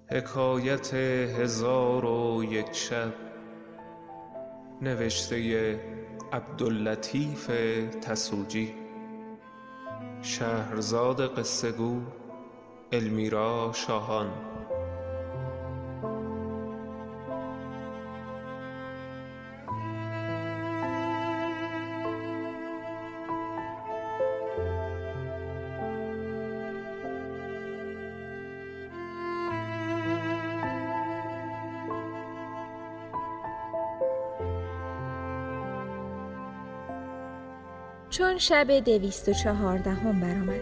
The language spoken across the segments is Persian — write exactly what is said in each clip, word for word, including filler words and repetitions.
حکایت هزار و یک شب، نوشته عبداللطیف تسوجی. شهرزاد قصه گو المیرا شاهان. چون شب دویست و چهاردهم برآمد،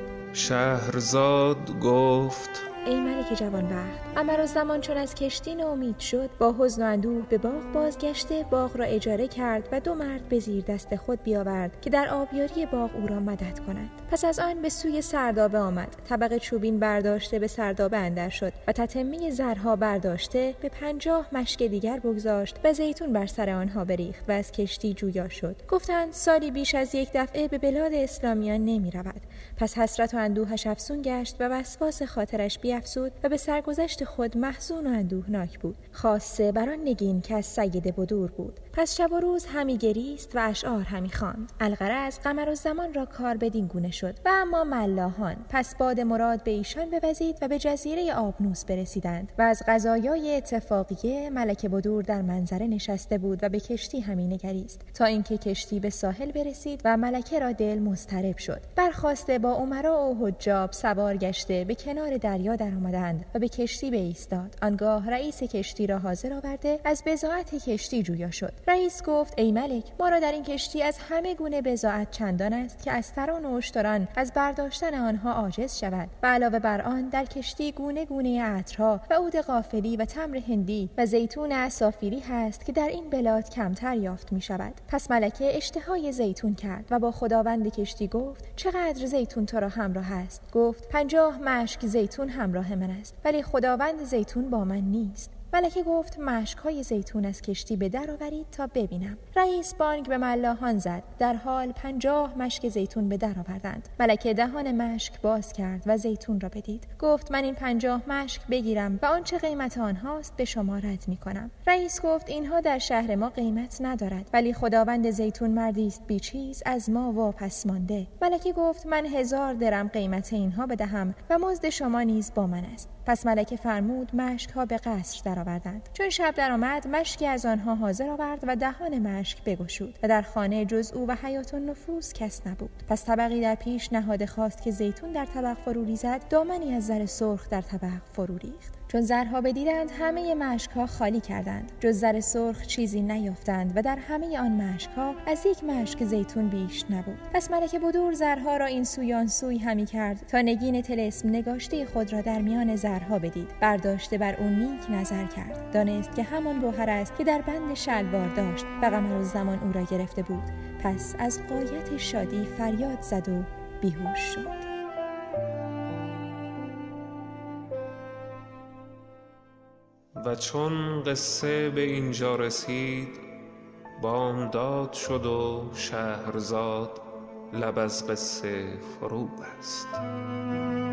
شهرزاد گفت: ای ملک جوانبخت، قمرالزمان چون از کشتی ناامید شد، با حزن و اندوه به باغ بازگشته باغ را اجاره کرد و دو مرد به زیر دست خود بیاورد که در آبیاری باغ او را مدد کنند. پس از آن به سوی سردابه آمد، طبق چوبین برداشته به سردابه اندر شد و تتمه زرها برداشته به پنجاه مشک دیگر بگذاشت و زیتون بر سر آنها بریخت و از کشتی جویا شد. گفتند سالی بیش از یک دفعه به بلاد اسلامیان نمی رود. پس حسرت و اندوهش افزون گشت و وسواس خاطرش بیفزود و به سرگذشت خود محزون و اندوهناک بود، خاصه بر آن نگین که از سید بدور بود. پس شب و روز همی گریست و اشعار همی خواند. الغرض قمرالزمان را کار بدین گونه شد. و اما ملاحان پس باد مراد به ایشان بوزید و به جزیره آبنوس برسیدند و از قضایای اتفاقیه ملک بدور در منظره نشسته بود و به کشتی همی نگریست تا اینکه کشتی به ساحل برسید و ملکه را دل مضطرب شد. برخاسته با امرا و حجاب سوار گشته به کنار دریا در آمدند و به کشتی بایستاد. آنگاه رئیس کشتی را حاضر آورده از بضاعت کشتی جویا شد. رئیس گفت: ای ملک، ما را در این کشتی از همه گونه بضاعت چندان است که استران و اشتران از برداشتن آنها عاجز شود و علاوه بر آن در کشتی گونه گونه عطرها و عود قافلی و تمر هندی و زیتون اسافیری هست که در این بلاد کمتر یافت می شود. پس ملکه اشتهای زیتون کرد و با خداوند کشتی گفت: چقدر زیتون تو را همراه است؟ گفت: پنجاه مشک زیتون همراه من است، ولی خداوند زیتون با من نیست. ملکه گفت: مشک‌های زیتون از کشتی به در آورید تا ببینم. رئیس بانگ به ملاحان زد. در حال پنجاه مشک زیتون به در آوردند. ملکه دهان مشک باز کرد و زیتون را بدید. گفت: من این پنجاه مشک بگیرم و آنچه قیمت آنهاست به شما رد می‌کنم. رئیس گفت: اینها در شهر ما قیمت ندارد، ولی خداوند زیتون مردی است بیچیز، از ما واپس مانده. ملکه گفت: من هزار درم قیمت اینها بدهم و مزد شما نیز با من است. پس ملکه فرمود مشک‌ها به قصر در آوردند. چون شب در آمد، مشکی از آنها حاضر آورد و دهان مشک بگشود و در خانه جز او و حیات النفوس کس نبود. پس طبقی در پیش نهاده خواست که زیتون در طبق فرو ریزد، دامنی از زر سرخ در طبق فرو ریخت. چون زرها بدیدند همه مشک‌ها خالی کردند، جز زر سرخ چیزی نیافتند و در همه آن مشک‌ها از یک مشک زیتون بیش نبود. پس ملک بدور زرها را این سوی آن سوی همی کرد تا نگین طلسم نگاشته خود را در میان زرها بدید. برداشته بر اون نیک نظر کرد، دانست که همان گوهر است که در بند شلوار داشت و قمرالزمان او را گرفته بود. پس از غایت شادی فریاد زد و بیهوش شد. و چون قصه به اینجا رسید، بامداد شد و شهرزاد لب از قصه فرو بست.